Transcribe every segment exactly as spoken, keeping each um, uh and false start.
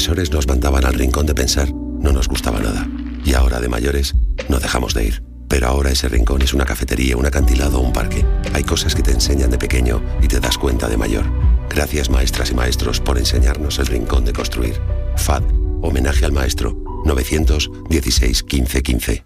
profesores nos mandaban al rincón de pensar, no nos gustaba nada. Y ahora, de mayores, no dejamos de ir. Pero ahora ese rincón es una cafetería, un acantilado o un parque. Hay cosas que te enseñan de pequeño y te das cuenta de mayor. Gracias, maestras y maestros, por enseñarnos el rincón de construir. F A D, homenaje al maestro. novecientos dieciséis quince quince.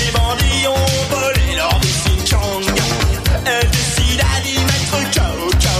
Ciao, ciao.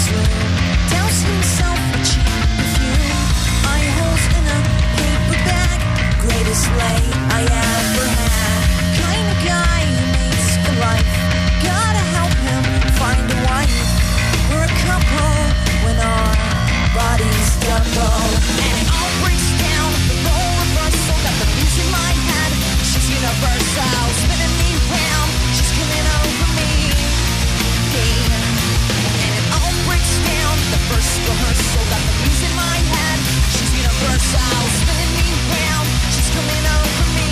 Spinning me round, she's coming over me.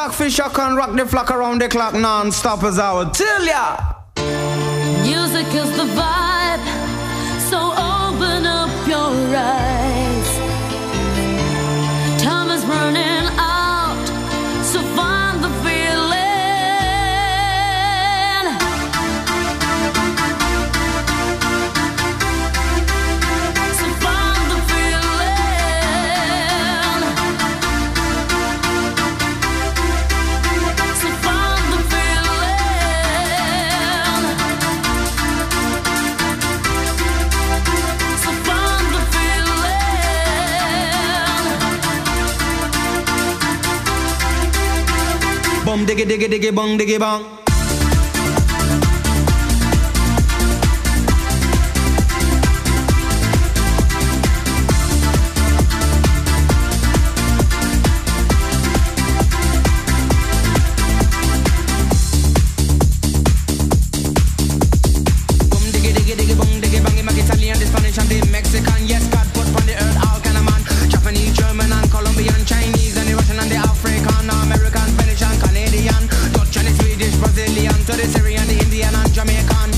Black Fisher can rock the flock around the clock non-stop as I would tell ya. Music is the vibe, so open up your eyes. Time is running out, so find the feeling. So find the feeling. So find the feeling. So find the feeling. Bum diggy diggy diggy bong diggy bong. Bum diggy diggy diggy bong diggy bong. Him a Italian, the Spanish and the Mexican. Yes, God put on the earth all kind of man. Japanese, German and Colombian, Chinese and the Russian and the African, American, Spanish and Canadian, Dutch and the Swedish, Brazilian, to the Syrian, the Indian and Jamaican.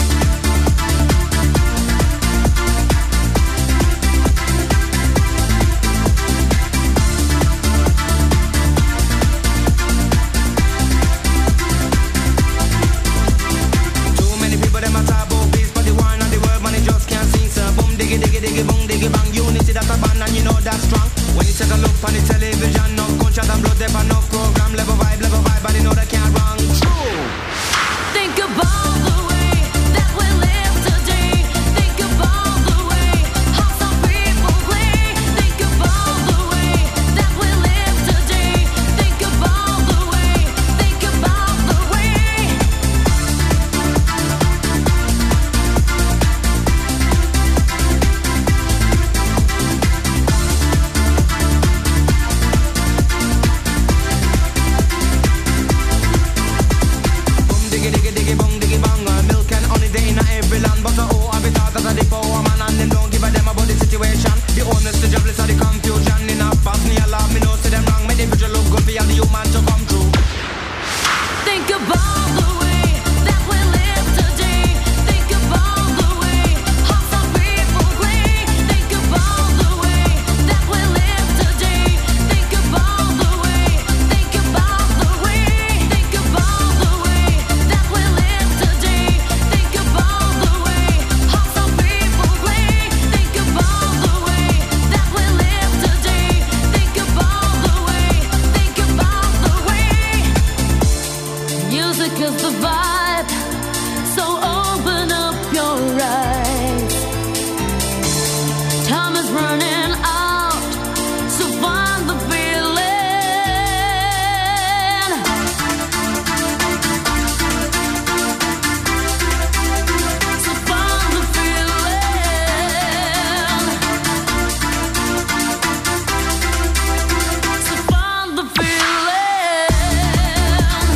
Too many people them a talk about peace, but the war and the world man they just can't sing. So boom diggy diggy diggy boom diggy bang. Unity that's a band and you know that's strong. When you take a look on the television, no gunshot and blood, there no program, level vibe, level vibe, and you know that can't wrong. True. Think about the way that we live today. Think about the way how some people play. Think about the way that we live today. Think about the way. Think about the way. Boom diggy diggy diggy boom diggy bang. Uh, Milk and honey they in every land, but the whole have it out as a the power man and them don't give a damn about the situation. The honest, the jobless, and the confusion in a past me alarm. Me know say them wrong. Me the visual look good for all the human to come through. Think about the way that we live today. Think about the way how some people play. Think about the way that we live today. Think about the way. Think about the way. Think about the way that we live today. Think about the way how some people play. Think about the way that we live today. Think about the way. Think about the way. Music is the vibe, so open up your eyes. Time is running out, so find the feeling. So find the feeling. So find the feeling.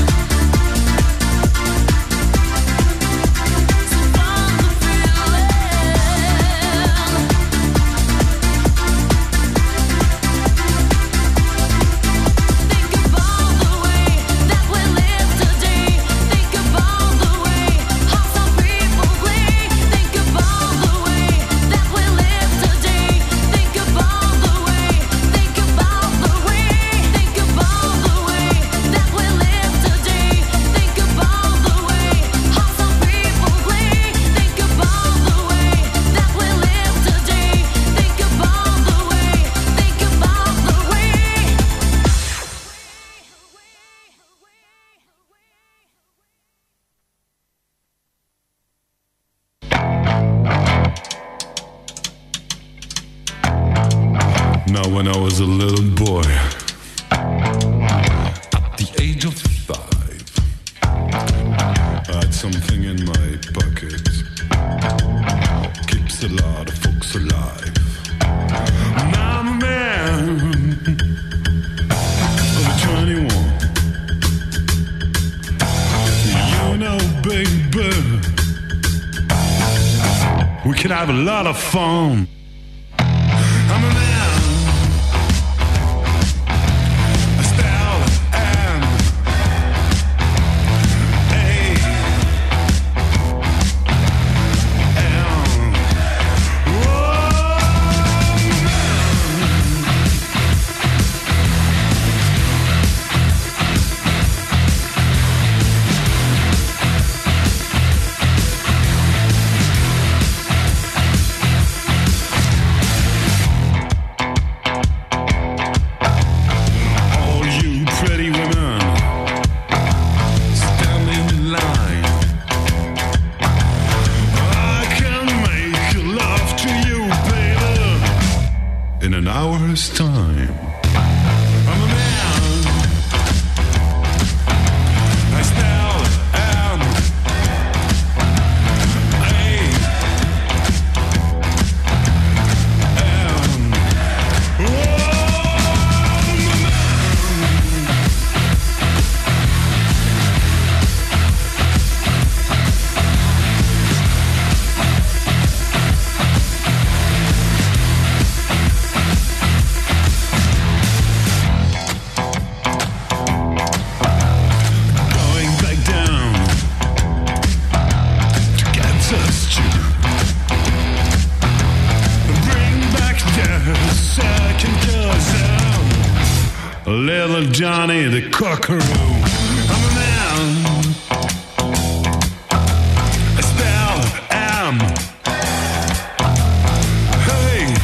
Now when I was a little boy, at the age of five, I had something in my pocket, keeps a lot of folks alive. Now I'm a man of twenty-one. You know, baby, we can have a lot of fun. I'm a man, style and first time. I'm a man. I spell M A M. Going back down to Kansas to bring back the second cousin, little Johnny the Cockaroo. I'm a man. I spell M. Hey.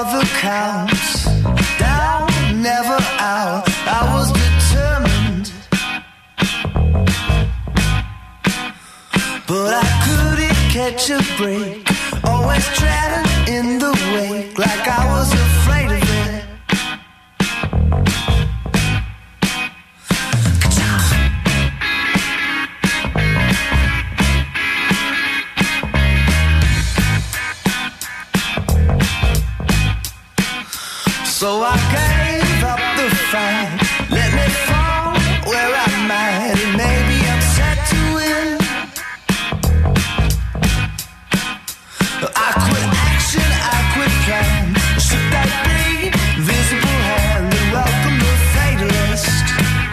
all the counts. Down, never out. I was determined, but I couldn't catch a break. Always treading in the wake, like I was afraid of it. So I gave up the fight. Let me fall where I might. And maybe I'm set to win. I quit action, I quit plan. Should that be visible hand? And welcome the fatalist.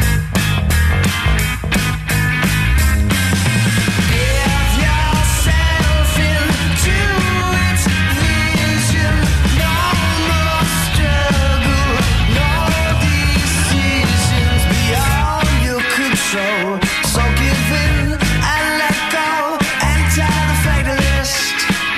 Give yourself into its vision. No more struggle, no decisions beyond your control. So give in and let go and tell the fatalist.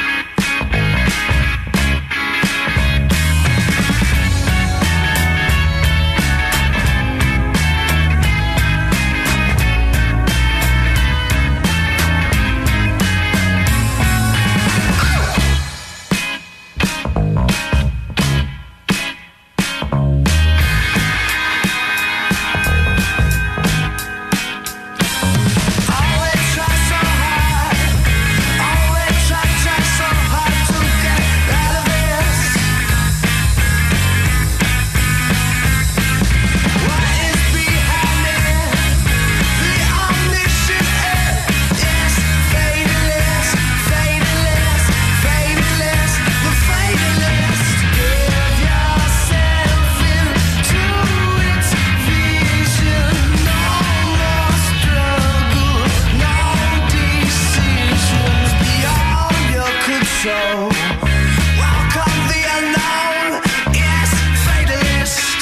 Always try so hard, always try, try so hard to get out of this. What is behind it? The omniscient air is fatalist, fatalist, fatalist, the fatalist. Give yourself into its vision. No more struggle, no decisions beyond your control. Welcome the unknown, yes, fatalist.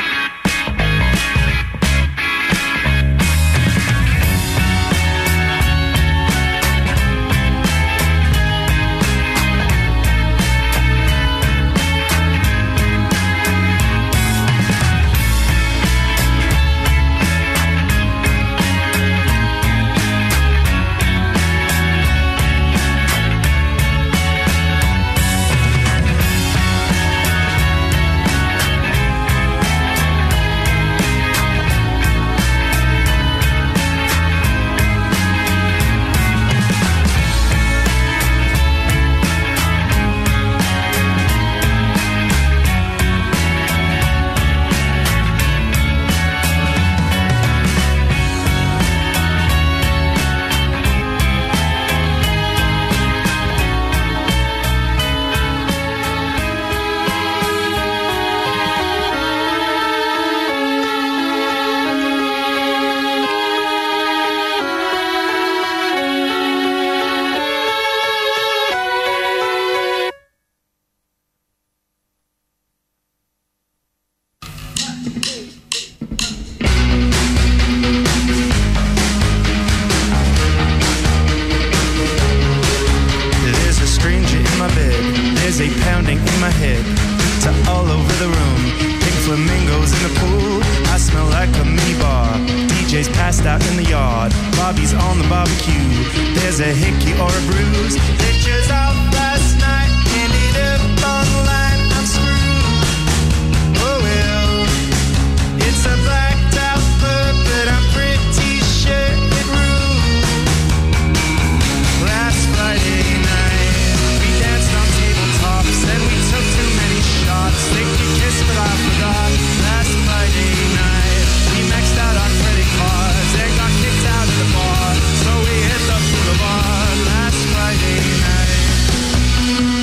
There's a stranger in my bed. There's a pounding in my head. To all over the room. Pink flamingos in the pool. I smell like a minibar. D J's passed out in the yard. Bobby's on the barbecue. There's a hickey or a bruise. Pictures of last night. Ended up online. I'm screwed. Oh well. It's a blacked out pub, but I'm pretty sure it ruled. Last Friday night, we danced on tabletops and we took too many shots. Think we kissed, but I forgot. Last Friday night, we maxed out our credit cards and got kicked out of the bar. So we hit the boulevard. Last Friday night.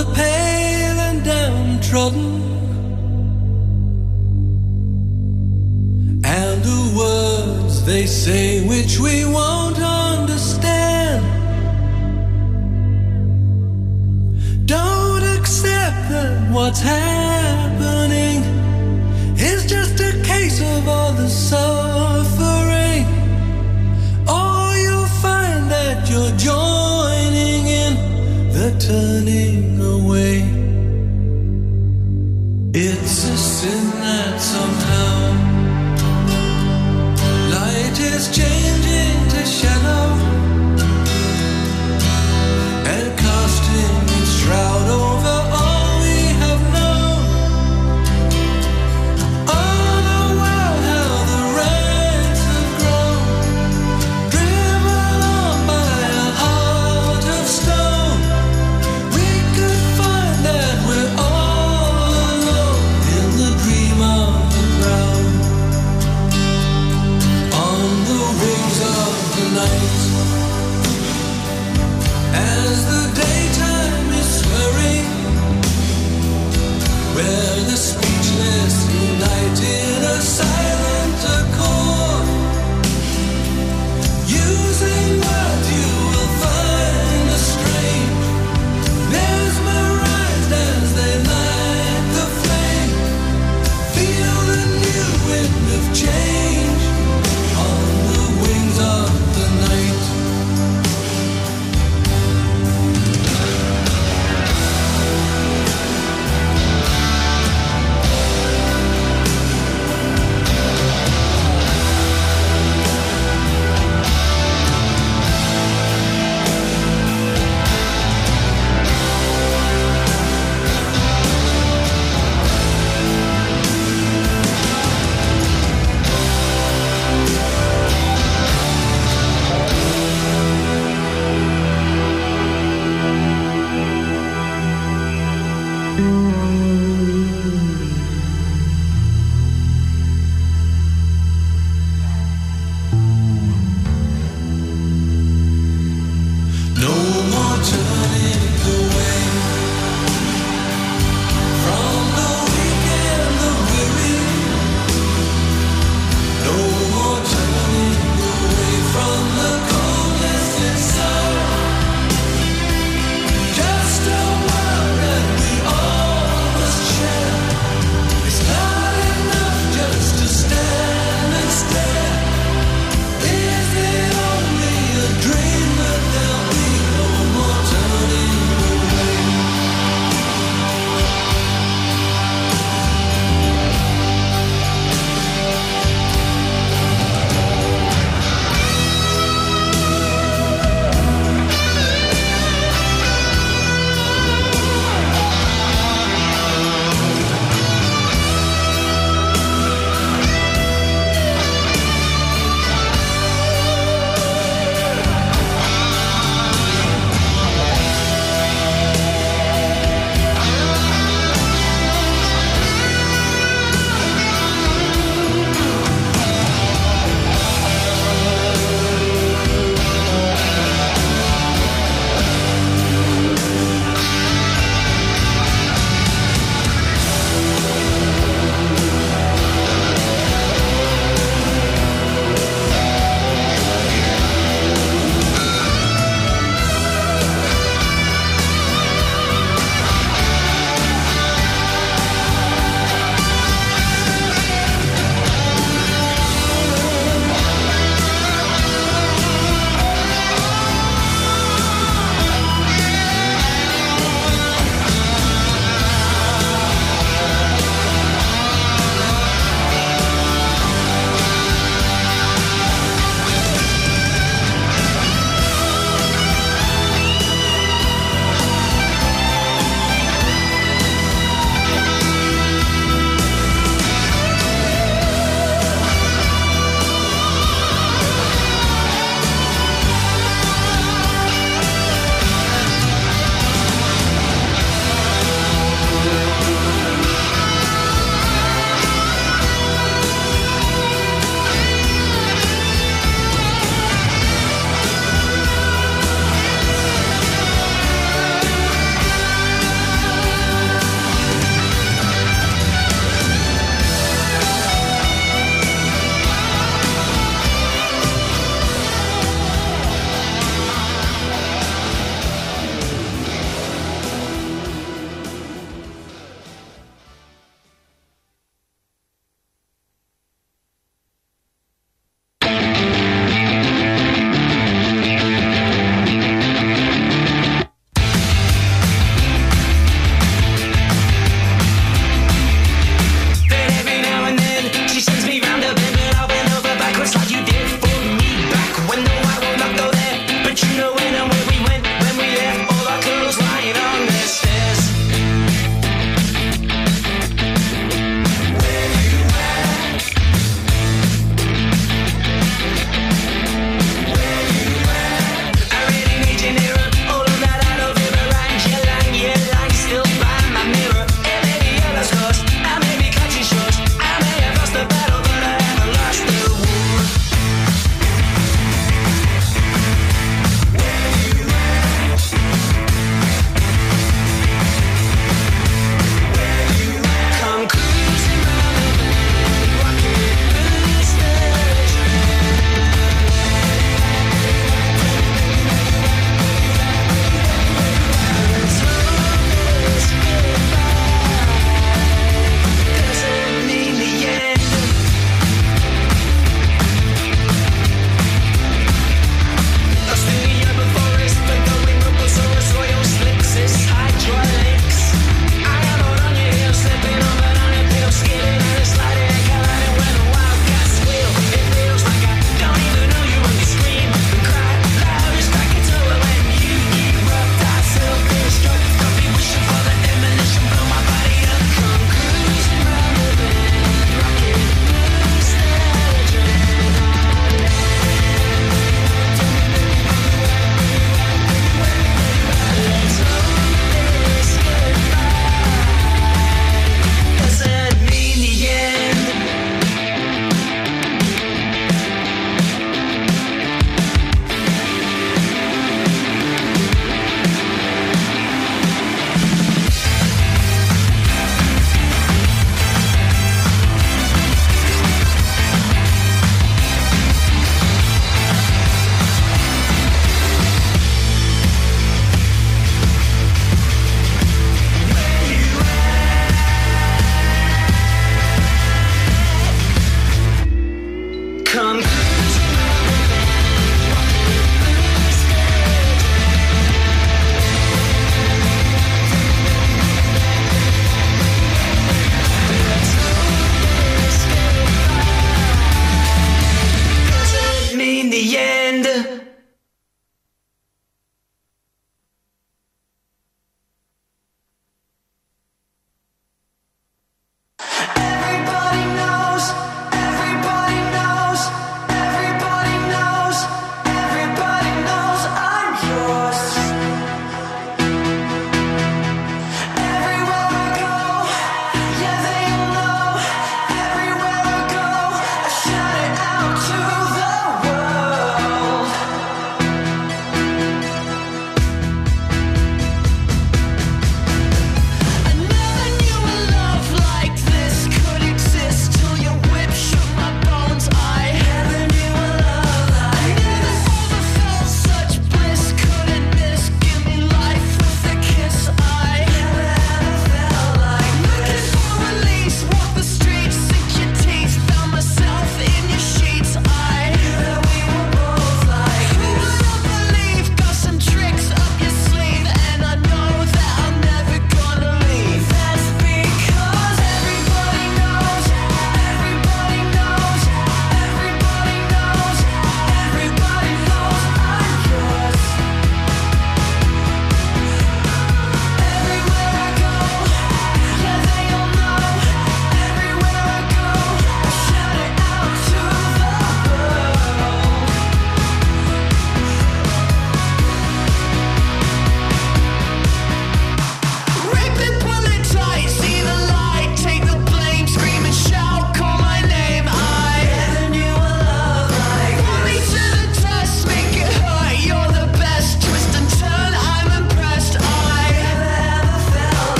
the pale and downtrodden, and the words they say which we won't understand. Don't accept that what's happening is just a case of all the suffering, or you'll find that you're joining in the turning away. It's a sin that somehow light is changing to shadow and casting its shroud over all we have known. Oh, the world, how the ranks have grown, driven on by a heart of stone. We could find that we're all alone in the dream of the ground. On the way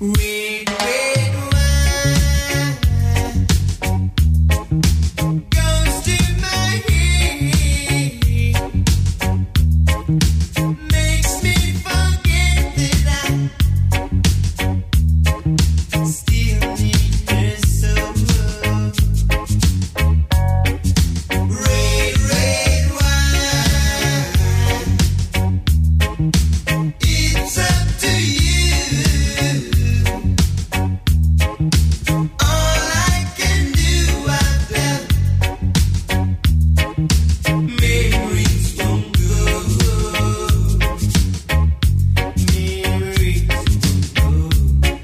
Red, red wine goes to my head, makes me forget that I still need her so. Red, red wine, it's up to you. All I can do, I felt memories won't go. Memories won't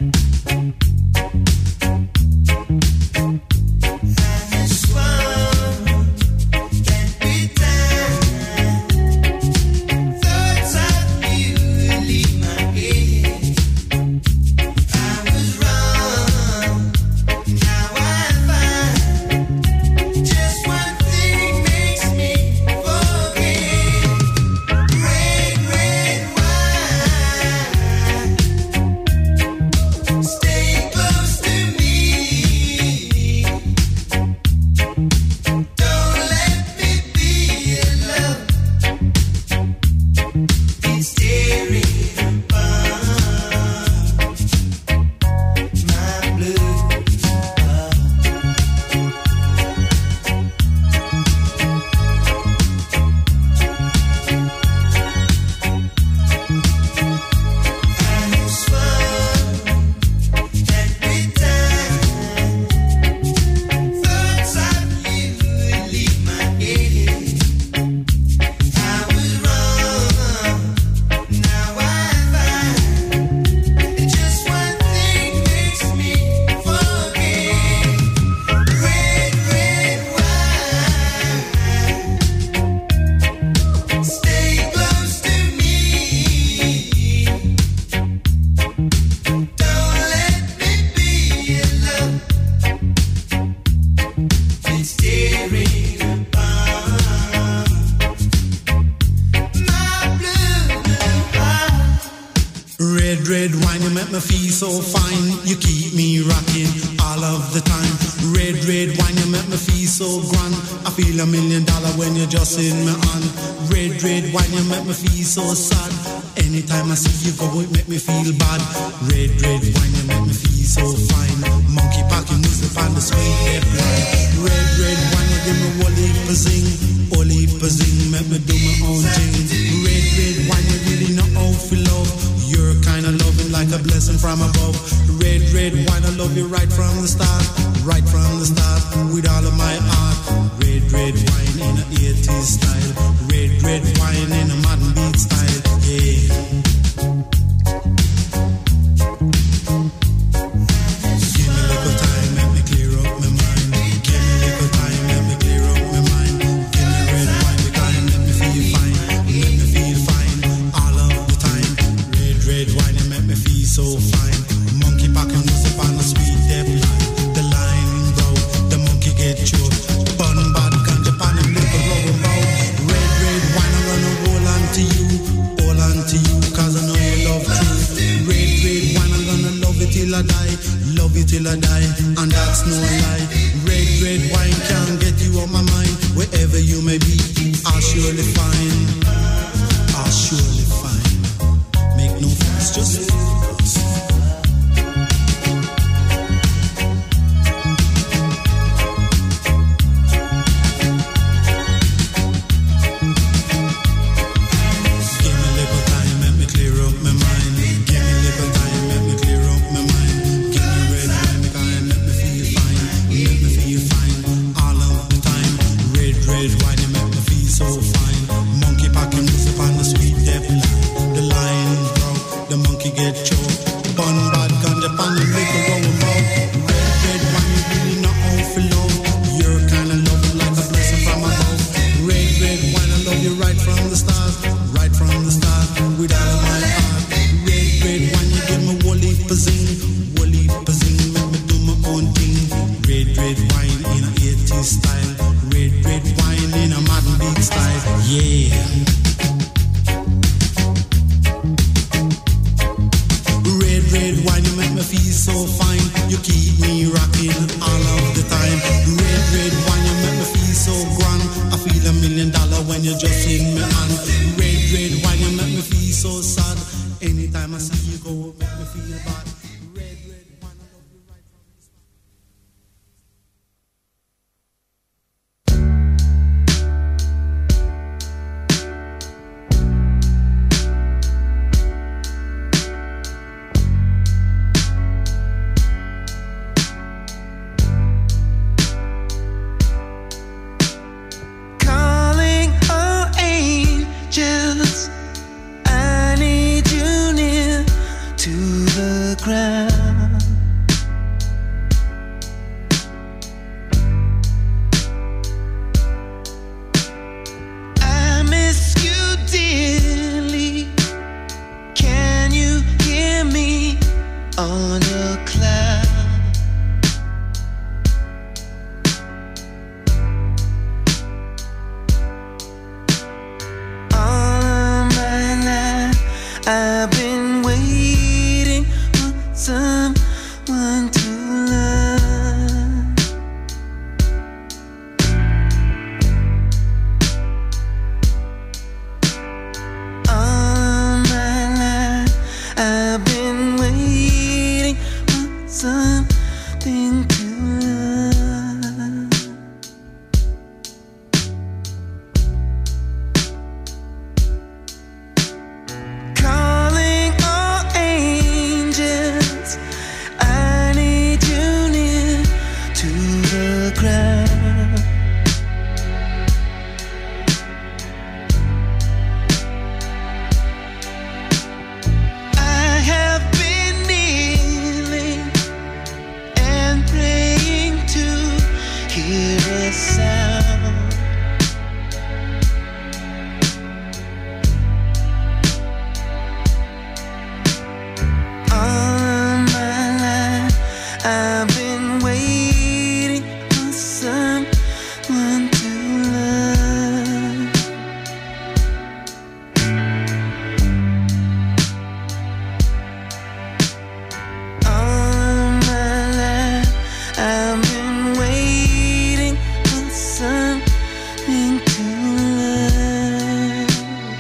go. I swung that bit time. Thoughts of you leave my head. I was wrong. Now I find just one thing makes me forget. Red, red wine, stay close to me. Don't let me be alone. It's tearing apart my blue heart. I swung that bit time. Thoughts of you leave my head. I was wrong. Now I find just one thing makes me forget. Red, red wine, stay close to me. Don't let me be alone. It's tearing apart my blue heart. Red, red wine, you make me feel so fine. You keep me rocking all of the time. Red, red wine, you make me feel so grand. I feel a million dollar when you're just in my hand. Red, red wine, you make me feel so sad. Anytime I see you go, it make me feel bad. Red, red wine, you make me feel so fine. Monkey packing music on the sweet red line. Red, red wine, you give me whole heap of zing. Whole heap of zing, make me do my own thing. Red, red wine, you really know how to love. You're kind of loving like a blessing from above. Red, red wine, I love you right from the start. Right from the start, with all of my heart. Red, red wine in a eighties style. Red, red wine in a modern beat style. Yeah. Give me a little time, let me clear up my mind. Give me a little time, let me clear up my mind. Give me red wine, the kind, let me feel fine. Let me feel fine all of the time. Red, red wine, you make me feel so fine. Monkey packing music on the sweet deep line. The line broke, the monkey get choked. Bun bad ganja pan and liquor rubber bow. Red, red wine, I'm gonna hold on to you. Hold on to you, cause I know you love true. Red, red wine, I'm gonna love it till I die. Love it till I die, and that's no lie. Red, red wine can't get you on my mind. Wherever you may be, I'll surely find. I'll surely find. Make no fuss, just live. Give me a little time, let me clear up my mind. Give me a little time, let me clear up my mind. Give me red wine, the kind, let me feel fine. Let me feel fine all of the time. Red, red wine, you make me feel so fine. Monkey packing music on the sweet deep line. The line broke, the monkey get choked. Bun bad ganja pan and liquor going bout. Red, red wine, you really know how to love. You're kind of loving like a blessing from above. Red, red wine, I love you right from the start. Right from the start, with all of my heart. Red, red wine, you give me whole heap of zing. Whole heap of zing, make me do my own thing. Red, red wine in a eighties style. Red, red wine in a modern beat style. Yeah. Red, red wine, you make me feel so fine. You keep me rocking all of the time. Red, red wine, you make me feel so grand. I feel a million dollar when you just in me hand. Red, red wine, you make me feel so sad. Anytime I see you go, make me feel bad. Red, red wine, I love you right from the start. Calling all angels, I need you near to the ground. I miss you dearly. Can you hear me on your cloud? All of my life I've been waiting for someone to love. All of my life I've been waiting for something to love. Calling all angels, I need you near to the ground. I have been kneeling and praying to hear a sound. All of my life I've been waiting for someone to love. All of my life I've been waiting for something to love.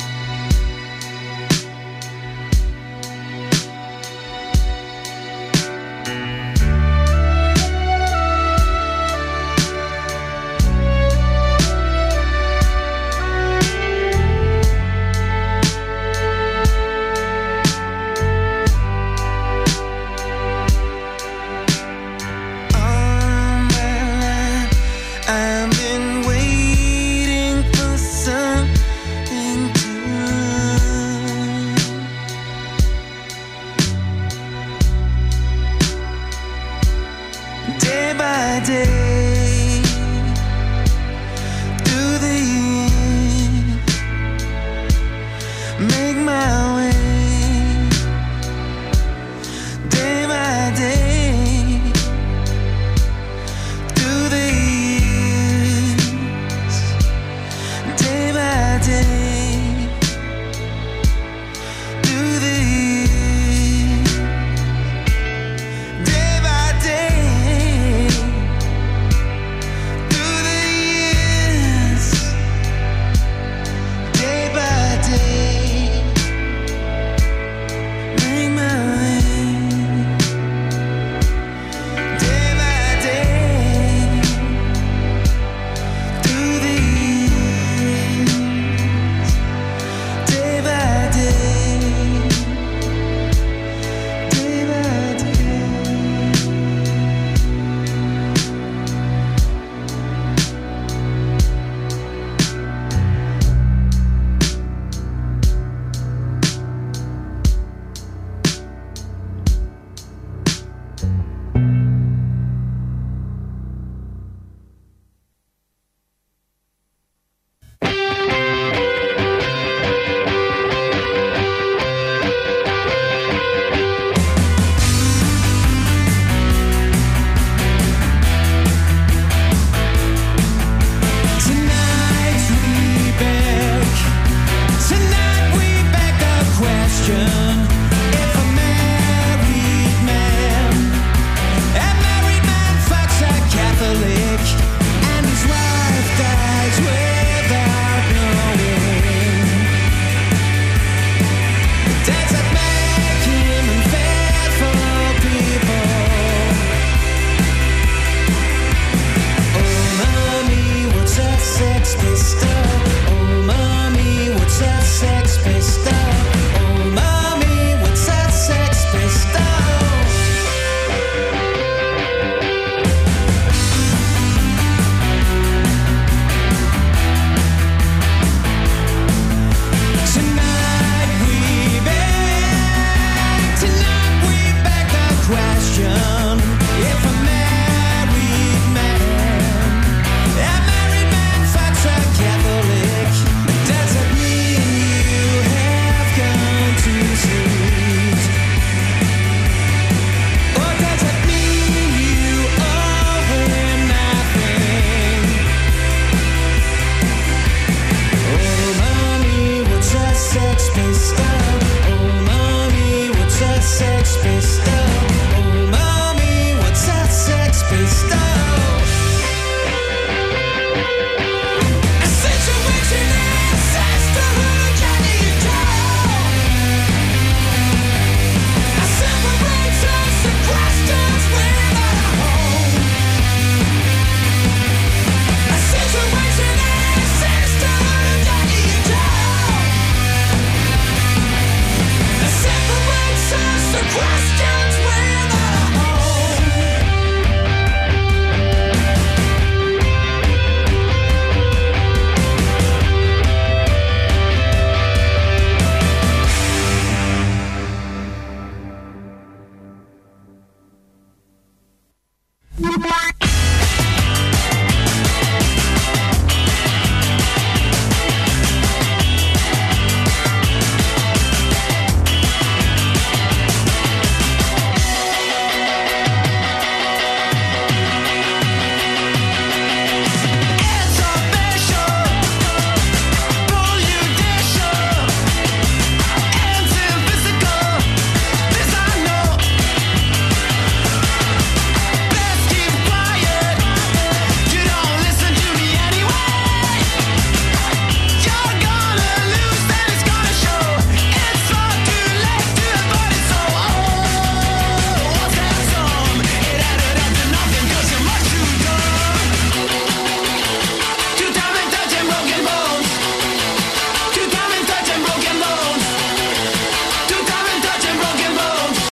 All my life I've been waiting for something to love. Day by day, through the years, make my way. Day by day, through the years, day by day, through the years, day by day, pistol? Oh, mommy, what's that sex pistol? A situation in sisterhood, you need to. A separates the questions without a home. A situation in sisterhood, you need to. A separates the questions without a home. Bye.